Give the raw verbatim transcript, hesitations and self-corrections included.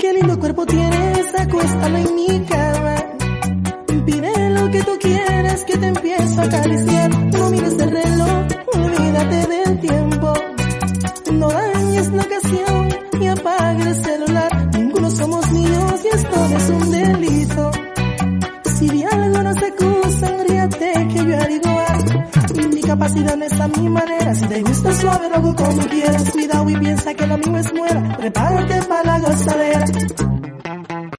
Qué lindo cuerpo tienes, acuéstalo en mi cama. Pide lo que tú quieras, que te empiezo a acariciar. No mires el reloj, olvídate del tiempo. No dañes la ocasión y apague el celular. Ninguno somos niños y esto no es un delito. Si de algo nos acusan, ríate que yo haré igual. Mi capacidad no es a mi manera. Si te gusta suave, lo hago como quieras. Cuidado y piensa que lo mío es muera. Prepárate para la gozadera.